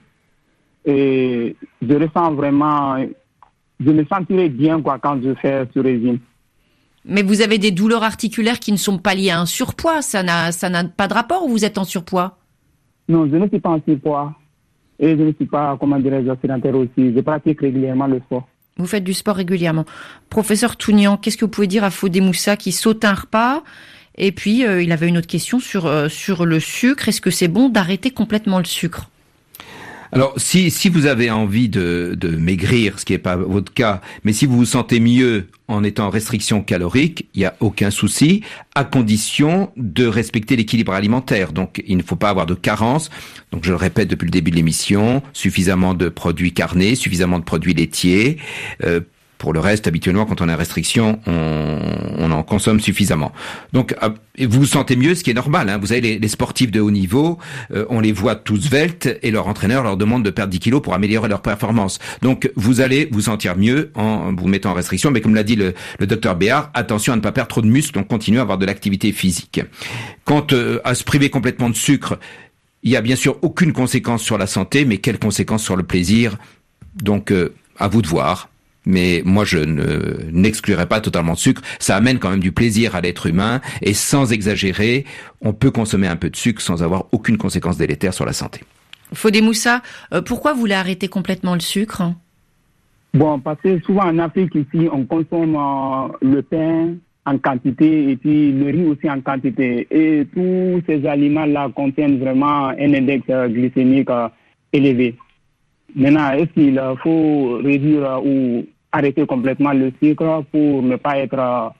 et je ressens vraiment, je me sentirais bien quand je fais ce régime. Mais vous avez des douleurs articulaires qui ne sont pas liées à un surpoids. Ça n'a pas de rapport ou vous êtes en surpoids? Non, je ne suis pas en surpoids. Et je ne suis pas, sédentaire aussi. Je pratique régulièrement le sport. Vous faites du sport régulièrement. Professeur Tougnan, qu'est-ce que vous pouvez dire à Fodé Moussa qui saute un repas? Et puis, il avait une autre question sur le sucre. Est-ce que c'est bon d'arrêter complètement le sucre? Alors, si vous avez envie de maigrir, ce qui n'est pas votre cas, mais si vous vous sentez mieux en étant en restriction calorique, il n'y a aucun souci, à condition de respecter l'équilibre alimentaire. Donc, il ne faut pas avoir de carence. Donc, je le répète depuis le début de l'émission, suffisamment de produits carnés, suffisamment de produits laitiers. Pour le reste, habituellement, quand on est en restriction, on en consomme suffisamment. Donc, vous vous sentez mieux, ce qui est normal. Hein. Vous savez, les sportifs de haut niveau, on les voit tous sveltes et leur entraîneur leur demande de perdre 10 kilos pour améliorer leur performance. Donc, vous allez vous sentir mieux en vous mettant en restriction. Mais comme l'a dit le docteur Béard, attention à ne pas perdre trop de muscles, donc continuez à avoir de l'activité physique. Quant à se priver complètement de sucre, il y a bien sûr aucune conséquence sur la santé, mais quelles conséquences sur le plaisir? Donc, à vous de voir. Mais moi, je n'exclurais pas totalement de sucre. Ça amène quand même du plaisir à l'être humain. Et sans exagérer, on peut consommer un peu de sucre sans avoir aucune conséquence délétère sur la santé. Fodé Moussa, pourquoi vous voulez arrêter complètement le sucre? Bon, parce que souvent en Afrique, ici, on consomme le pain en quantité et puis le riz aussi en quantité. Et tous ces aliments-là contiennent vraiment un index glycémique élevé. Maintenant, est-ce qu'il faut réduire ou arrêter complètement le sucre pour ne pas être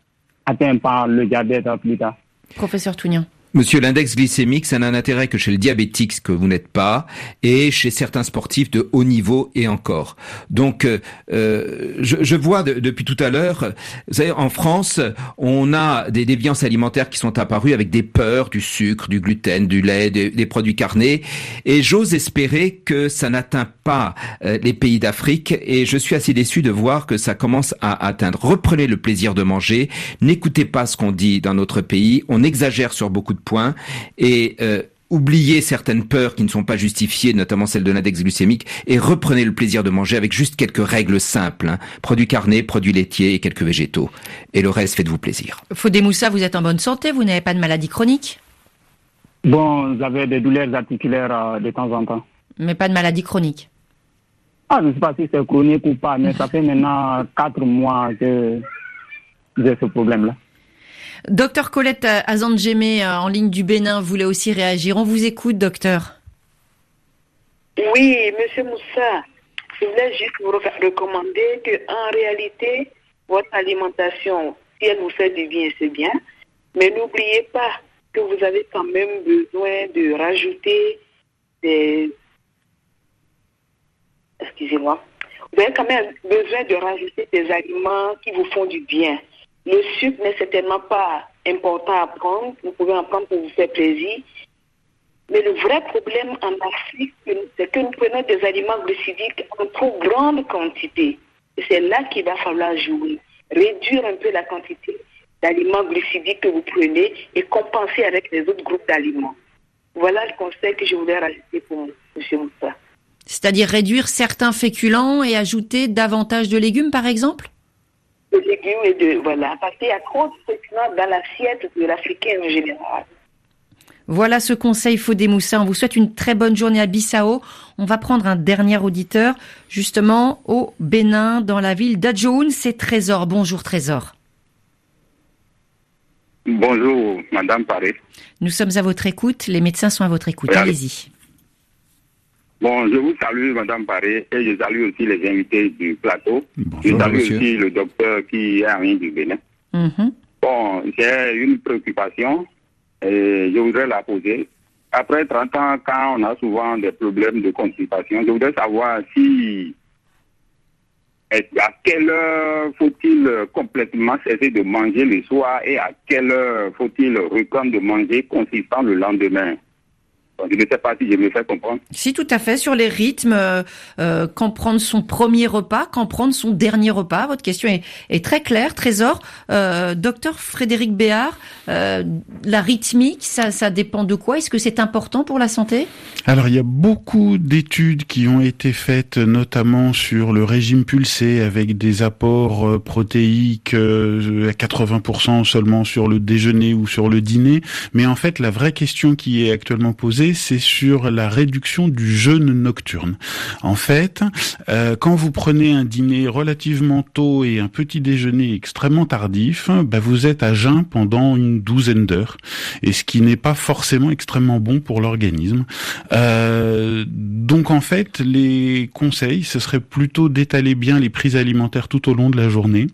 atteints par le diabète plus tard. Professeur Tougnan. Monsieur, l'index glycémique, ça n'a un intérêt que chez le diabétique, ce que vous n'êtes pas, et chez certains sportifs de haut niveau et encore. Donc, je vois depuis tout à l'heure, vous savez, en France, on a des déviances alimentaires qui sont apparues avec des peurs, du sucre, du gluten, du lait, des produits carnés, et j'ose espérer que ça n'atteint pas les pays d'Afrique, et je suis assez déçu de voir que ça commence à atteindre. Reprenez le plaisir de manger, n'écoutez pas ce qu'on dit dans notre pays, on exagère sur beaucoup de points, et oubliez certaines peurs qui ne sont pas justifiées, notamment celle de l'index glycémique, et reprenez le plaisir de manger avec juste quelques règles simples, hein. Produits carnés, produits laitiers et quelques végétaux. Et le reste, faites-vous plaisir. Fodé Moussa, vous êtes en bonne santé, vous n'avez pas de maladie chronique? Bon, j'avais des douleurs articulaires de temps en temps. Mais pas de maladie chronique? Je ne sais pas si c'est chronique ou pas, mais ça fait maintenant 4 mois que j'ai ce problème-là. Docteur Colette Azandjemé, en ligne du Bénin, voulait aussi réagir. On vous écoute, docteur. Oui, monsieur Moussa, je voulais juste vous recommander qu'en réalité, votre alimentation, si elle vous fait du bien, c'est bien. Mais n'oubliez pas que vous avez quand même besoin de rajouter des... Excusez-moi. Vous avez quand même besoin de rajouter des aliments qui vous font du bien. Le sucre n'est certainement pas important à prendre. Vous pouvez en prendre pour vous faire plaisir. Mais le vrai problème en Afrique, c'est que nous prenons des aliments glucidiques en trop grande quantité. Et c'est là qu'il va falloir jouer. Réduire un peu la quantité d'aliments glucidiques que vous prenez et compenser avec les autres groupes d'aliments. Voilà le conseil que je voulais rajouter pour M. Moussa. C'est-à-dire réduire certains féculents et ajouter davantage de légumes, par exemple? De légumes et voilà, parce qu'il y a trop de féculents dans l'assiette de l'Africain en général. Voilà ce conseil Fodé Moussa. On vous souhaite une très bonne journée à Bissau. On va prendre un dernier auditeur, justement, au Bénin, dans la ville d'Adjoun. C'est Trésor. Bonjour Trésor. Bonjour, Madame Paré. Nous sommes à votre écoute. Les médecins sont à votre écoute. Oui, allez-y. Bon, je vous salue, Madame Paré, et je salue aussi les invités du plateau. Bonjour, je salue monsieur. aussi le docteur qui est en ligne du Bénin. Bon, j'ai une préoccupation et je voudrais la poser. Après 30 ans, quand on a souvent des problèmes de constipation, je voudrais savoir si à quelle heure faut-il complètement cesser de manger le soir et à quelle heure faut-il reprendre de manger consistant le lendemain. Donc, je ne sais pas si je me fais comprendre. Si, tout à fait, sur les rythmes, quand prendre son premier repas, quand prendre son dernier repas. Votre question est très claire, Trésor. Docteur Frédéric Béard, la rythmique, ça dépend de quoi? Est-ce que c'est important pour la santé? Alors, il y a beaucoup d'études qui ont été faites, notamment sur le régime pulsé, avec des apports protéiques à 80% seulement sur le déjeuner ou sur le dîner. Mais en fait, la vraie question qui est actuellement posée, c'est sur la réduction du jeûne nocturne. En fait, quand vous prenez un dîner relativement tôt et un petit déjeuner extrêmement tardif, vous êtes à jeun pendant une douzaine d'heures, et ce qui n'est pas forcément extrêmement bon pour l'organisme. Donc en fait, les conseils, ce serait plutôt d'étaler bien les prises alimentaires tout au long de la journée.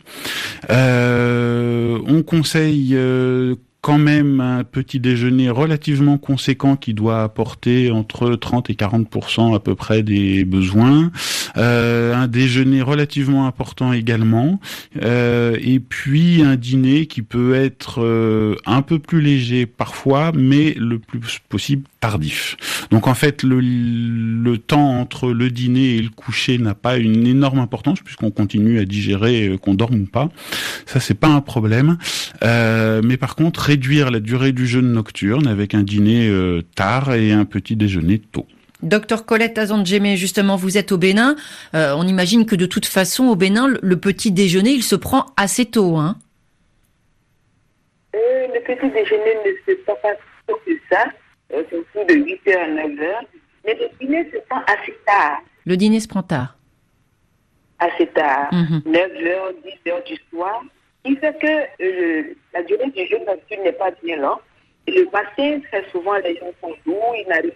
On conseille quand même un petit déjeuner relativement conséquent qui doit apporter entre 30 et 40% à peu près des besoins, un déjeuner relativement important également, et puis un dîner qui peut être un peu plus léger parfois, mais le plus possible tardif. Donc en fait, le temps entre le dîner et le coucher n'a pas une énorme importance puisqu'on continue à digérer, qu'on dorme ou pas. Ça, c'est pas un problème. Mais par contre, réduire la durée du jeûne nocturne avec un dîner tard et un petit déjeuner tôt. Docteur Colette Azandjemé, justement, vous êtes au Bénin. On imagine que de toute façon, au Bénin, le petit déjeuner, il se prend assez tôt, hein? Le petit déjeuner ne se prend pas tôt que ça. Surtout de 8h à 9h. Mais le dîner se prend assez tard. Le dîner se prend tard? Assez tard. 9h, 10h du soir. Il fait que la durée du jeûne nocturne n'est pas bien longue. Et le matin, très souvent, les gens sont doux. Ils n'arrivent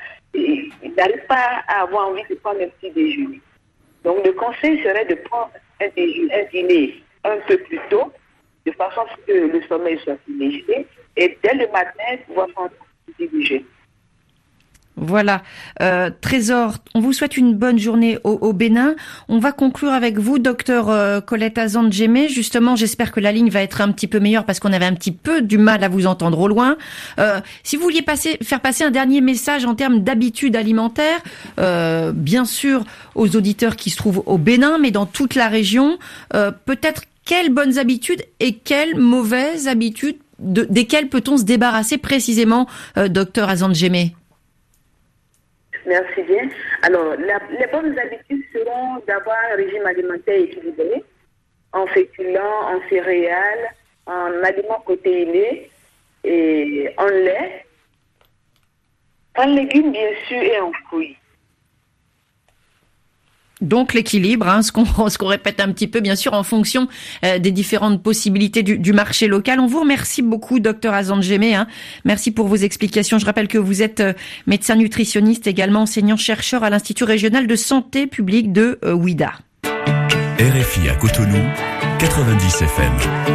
pas à avoir envie de prendre un petit déjeuner. Donc, le conseil serait de prendre un dîner un peu plus tôt de façon à ce que le sommeil soit plus léger et dès le matin, pouvoir se diriger. Voilà. Trésor, on vous souhaite une bonne journée au Bénin. On va conclure avec vous, docteur Colette Azandjeme. Justement, j'espère que la ligne va être un petit peu meilleure parce qu'on avait un petit peu du mal à vous entendre au loin. Si vous vouliez faire passer un dernier message en termes d'habitudes alimentaires, bien sûr aux auditeurs qui se trouvent au Bénin, mais dans toute la région, peut-être quelles bonnes habitudes et quelles mauvaises habitudes, desquelles peut-on se débarrasser précisément, docteur Azandjeme? Merci bien. Alors, les bonnes habitudes seront d'avoir un régime alimentaire équilibré, en féculents, en céréales, en aliments protéinés et en lait, en légumes bien sûr et en fruits. Donc l'équilibre, ce qu'on répète un petit peu, bien sûr, en fonction des différentes possibilités du marché local. On vous remercie beaucoup, docteur Azandjeme. Merci pour vos explications. Je rappelle que vous êtes médecin nutritionniste, également enseignant-chercheur à l'Institut régional de santé publique de Ouidah. RFI à Cotonou, 90 FM.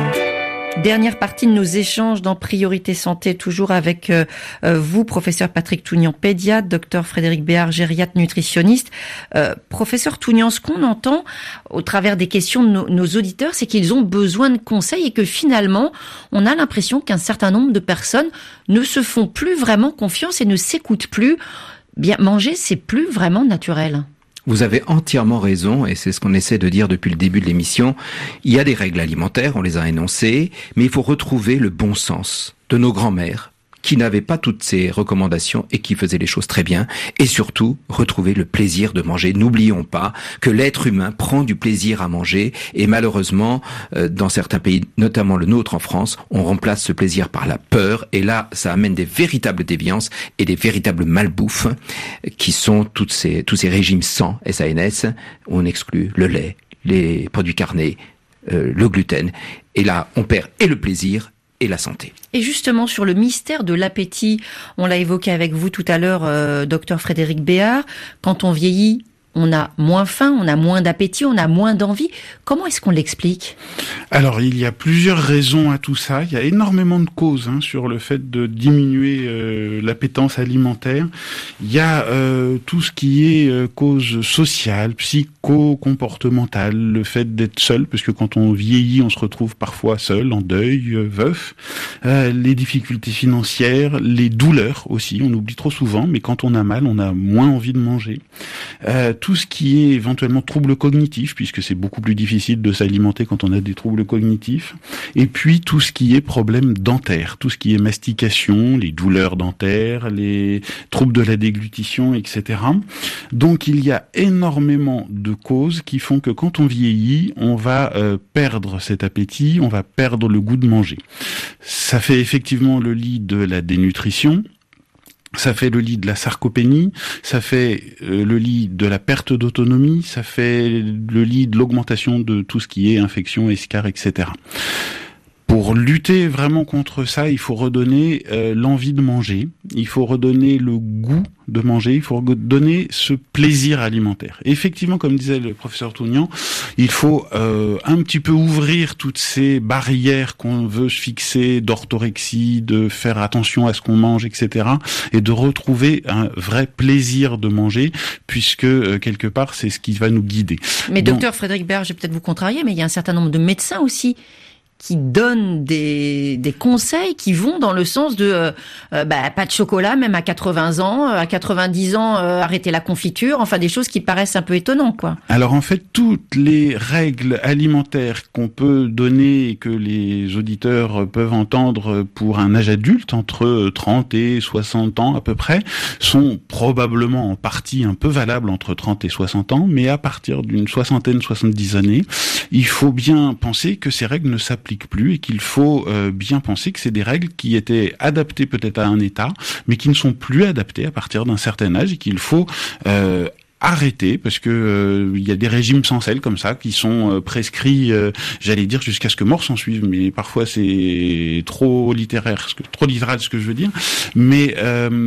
Dernière partie de nos échanges dans Priorité Santé, toujours avec vous, professeur Patrick Tougnan, pédiatre, docteur Frédéric Béard, gériatre nutritionniste. Professeur Tougnan, ce qu'on entend au travers des questions de nos auditeurs, c'est qu'ils ont besoin de conseils et que finalement, on a l'impression qu'un certain nombre de personnes ne se font plus vraiment confiance et ne s'écoutent plus. Bien, manger, c'est plus vraiment naturel. Vous avez entièrement raison, et c'est ce qu'on essaie de dire depuis le début de l'émission. Il y a des règles alimentaires, on les a énoncées, mais il faut retrouver le bon sens de nos grands-mères, qui n'avaient pas toutes ces recommandations et qui faisaient les choses très bien, et surtout retrouver le plaisir de manger. N'oublions pas que l'être humain prend du plaisir à manger, et malheureusement, dans certains pays, notamment le nôtre en France, on remplace ce plaisir par la peur, et là, ça amène des véritables déviances et des véritables malbouffes, qui sont tous ces régimes sans SANS, où on exclut le lait, les produits carnés, le gluten, et là, on perd et le plaisir et la santé. Et justement, sur le mystère de l'appétit, on l'a évoqué avec vous tout à l'heure, docteur Frédéric Béard, quand on vieillit, on a moins faim, on a moins d'appétit, on a moins d'envie. Comment est-ce qu'on l'explique ? Alors, il y a plusieurs raisons à tout ça. Il y a énormément de causes sur le fait de diminuer l'appétence alimentaire. Il y a tout ce qui est cause sociale, psycho-comportementale, le fait d'être seul, parce que quand on vieillit, on se retrouve parfois seul, en deuil, veuf. Les difficultés financières, les douleurs aussi, on oublie trop souvent, mais quand on a mal, on a moins envie de manger. Tout ce qui est éventuellement troubles cognitifs, puisque c'est beaucoup plus difficile de s'alimenter quand on a des troubles cognitifs, et puis tout ce qui est problème dentaire, tout ce qui est mastication, les douleurs dentaires, les troubles de la déglutition, etc. Donc il y a énormément de causes qui font que quand on vieillit, on va perdre cet appétit, on va perdre le goût de manger. Ça fait effectivement le lit de la dénutrition. Ça fait le lit de la sarcopénie, ça fait le lit de la perte d'autonomie, ça fait le lit de l'augmentation de tout ce qui est infection, escarre, etc. Pour lutter vraiment contre ça, il faut redonner l'envie de manger, il faut redonner le goût de manger, il faut redonner ce plaisir alimentaire. Et effectivement, comme disait le professeur Tougnan, il faut un petit peu ouvrir toutes ces barrières qu'on veut se fixer d'orthorexie, de faire attention à ce qu'on mange, etc. et de retrouver un vrai plaisir de manger, puisque quelque part, c'est ce qui va nous guider. Mais docteur Frédéric Béard, je vais peut-être vous contrarier, mais il y a un certain nombre de médecins aussi qui donnent des conseils qui vont dans le sens de pas de chocolat même à 80 ans, à 90 ans arrêter la confiture, enfin des choses qui paraissent un peu étonnantes, quoi. Alors en fait, toutes les règles alimentaires qu'on peut donner et que les auditeurs peuvent entendre pour un âge adulte entre 30 et 60 ans à peu près sont probablement en partie un peu valables entre 30 et 60 ans, mais à partir d'une soixantaine, 70 années, il faut bien penser que ces règles ne s'appliquent plus et qu'il faut bien penser que c'est des règles qui étaient adaptées peut-être à un état, mais qui ne sont plus adaptées à partir d'un certain âge et qu'il faut arrêter parce que il y a des régimes sans sel comme ça qui sont prescrits, j'allais dire jusqu'à ce que mort s'en suive, mais parfois c'est trop littéral ce que je veux dire. Mais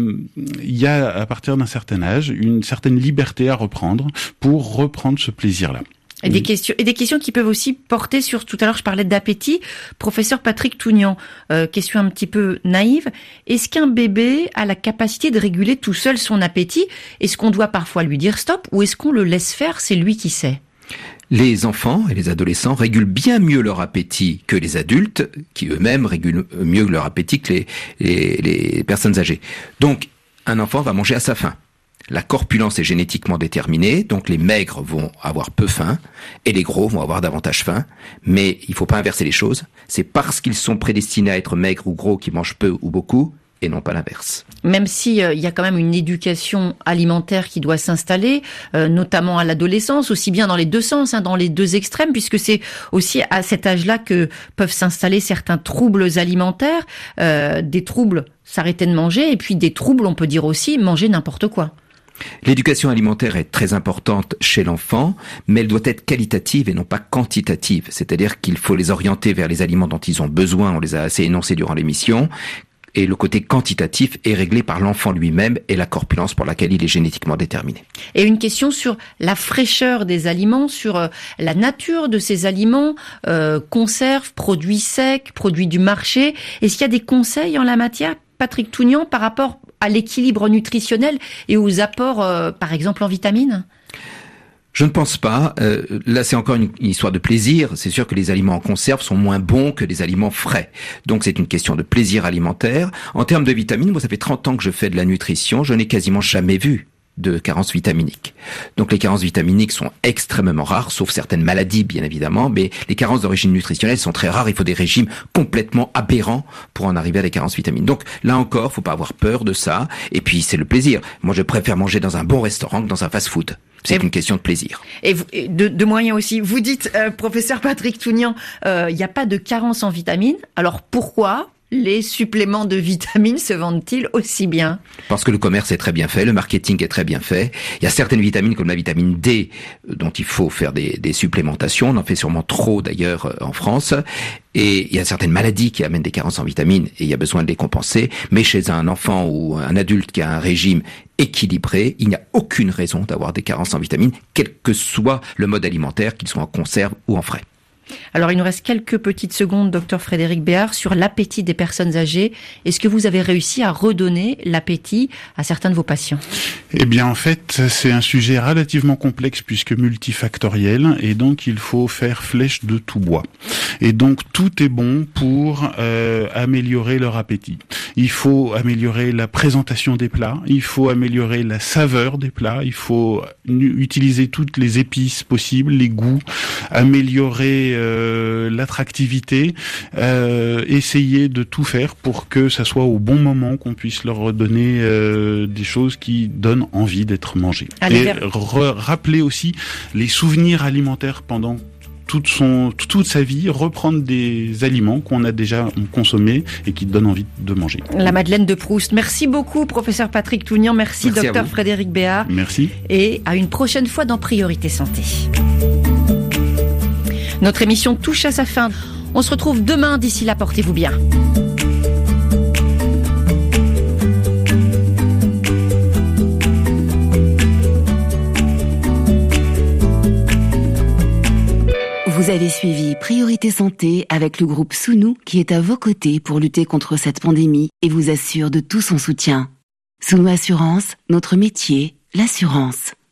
il y a à partir d'un certain âge une certaine liberté à reprendre pour reprendre ce plaisir-là. Et des questions qui peuvent aussi porter sur, tout à l'heure je parlais d'appétit. Professeur Patrick Tougnan, question un petit peu naïve. Est-ce qu'un bébé a la capacité de réguler tout seul son appétit? Est-ce qu'on doit parfois lui dire stop ou est-ce qu'on le laisse faire, c'est lui qui sait? Les enfants et les adolescents régulent bien mieux leur appétit que les adultes, qui eux-mêmes régulent mieux leur appétit que les personnes âgées. Donc, un enfant va manger à sa faim. La corpulence est génétiquement déterminée, donc les maigres vont avoir peu faim et les gros vont avoir davantage faim. Mais il ne faut pas inverser les choses. C'est parce qu'ils sont prédestinés à être maigres ou gros qu'ils mangent peu ou beaucoup, et non pas l'inverse. Même si il y a quand même une éducation alimentaire qui doit s'installer, notamment à l'adolescence, aussi bien dans les deux sens, dans les deux extrêmes, puisque c'est aussi à cet âge-là que peuvent s'installer certains troubles alimentaires, des troubles s'arrêter de manger, et puis des troubles, on peut dire aussi, manger n'importe quoi. L'éducation alimentaire est très importante chez l'enfant, mais elle doit être qualitative et non pas quantitative. C'est-à-dire qu'il faut les orienter vers les aliments dont ils ont besoin, on les a assez énoncés durant l'émission, et le côté quantitatif est réglé par l'enfant lui-même et la corpulence pour laquelle il est génétiquement déterminé. Et une question sur la fraîcheur des aliments, sur la nature de ces aliments, conserves, produits secs, produits du marché. Est-ce qu'il y a des conseils en la matière, Patrick Tougnan, par rapport à l'équilibre nutritionnel et aux apports, par exemple, en vitamines? Je ne pense pas. Là, c'est encore une histoire de plaisir. C'est sûr que les aliments en conserve sont moins bons que les aliments frais. Donc, c'est une question de plaisir alimentaire. En termes de vitamines, moi, ça fait 30 ans que je fais de la nutrition. Je n'ai quasiment jamais vu de carences vitaminiques. Donc, les carences vitaminiques sont extrêmement rares, sauf certaines maladies, bien évidemment. Mais les carences d'origine nutritionnelle sont très rares. Il faut des régimes complètement aberrants pour en arriver à des carences vitaminiques. Donc, là encore, faut pas avoir peur de ça. Et puis, c'est le plaisir. Moi, je préfère manger dans un bon restaurant que dans un fast-food. C'est une question de plaisir. Et de moyens aussi. Vous dites, professeur Patrick Tougnan, il n'y a pas de carence en vitamines. Alors pourquoi les suppléments de vitamines se vendent-ils aussi bien? Parce que le commerce est très bien fait, le marketing est très bien fait. Il y a certaines vitamines comme la vitamine D dont il faut faire des supplémentations. On en fait sûrement trop d'ailleurs en France. Et il y a certaines maladies qui amènent des carences en vitamines et il y a besoin de les compenser. Mais chez un enfant ou un adulte qui a un régime équilibré, il n'y a aucune raison d'avoir des carences en vitamines, quel que soit le mode alimentaire, qu'il soit en conserve ou en frais. Alors, il nous reste quelques petites secondes, docteur Frédéric Béard, sur l'appétit des personnes âgées. Est-ce que vous avez réussi à redonner l'appétit à certains de vos patients? Eh bien, en fait, c'est un sujet relativement complexe puisque multifactoriel, et donc il faut faire flèche de tout bois. Et donc, tout est bon pour améliorer leur appétit. Il faut améliorer la présentation des plats, il faut améliorer la saveur des plats, il faut utiliser toutes les épices possibles, les goûts, améliorer l'attractivité, essayer de tout faire pour que ça soit au bon moment, qu'on puisse leur redonner des choses qui donnent envie d'être mangées. Et rappeler aussi les souvenirs alimentaires pendant toute sa vie, reprendre des aliments qu'on a déjà consommés et qui donnent envie de manger. La Madeleine de Proust. Merci beaucoup, professeur Patrick Tougnan. Merci docteur Frédéric Béard. Merci. Et à une prochaine fois dans Priorité Santé. Notre émission touche à sa fin. On se retrouve demain. D'ici là, portez-vous bien. Vous avez suivi Priorité Santé avec le groupe Sounou qui est à vos côtés pour lutter contre cette pandémie et vous assure de tout son soutien. Sounou Assurance, notre métier, l'assurance.